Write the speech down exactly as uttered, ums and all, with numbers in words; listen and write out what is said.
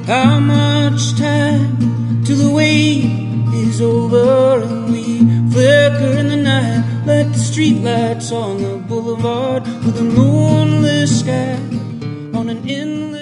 How much time till the wait is over and we flicker in the night like the streetlights on the boulevard with a moonless sky on an endless